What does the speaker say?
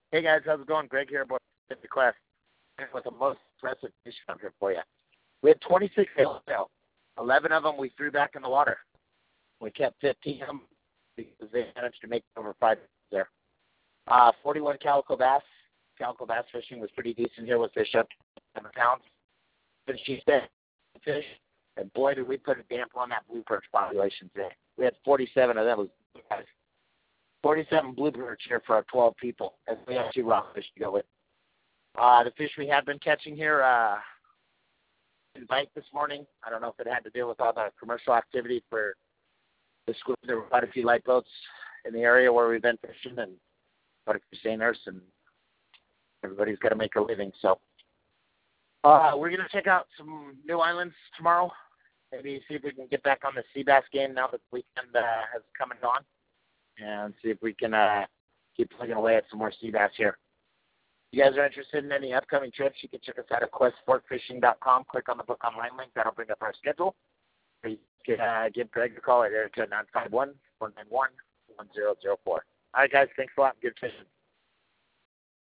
Hey guys, how's it going? Greg here about the class with the most impressive fish out here for you. We had 26 yellowtail. 11 of them we threw back in the water. We kept 15 of them because they managed to make over 5 there. 41 calico bass. Calico bass fishing was pretty decent here with fish up to 7 pounds. But she said fish, and boy, did we put a damper on that blue perch population today. We had 47 of them. 47 blue perch here for our 12 people, and we have 2 rockfish to go with. The fish we have been catching here didn't bite this morning. I don't know if it had to do with all the commercial activity for the school. There were quite a few light boats in the area where we've been fishing, and quite a few seiners, and everybody's got to make a living. So we're going to check out some new islands tomorrow. Maybe see if we can get back on the sea bass game now that the weekend has come and gone, and see if we can keep plugging away at some more sea bass here. If you guys are interested in any upcoming trips, you can check us out at questsportfishing.com. Click on the book online link. That'll bring up our schedule. Or you can give Greg a call at area code 951-491-1004. All right, guys. Thanks a lot. Good fishing.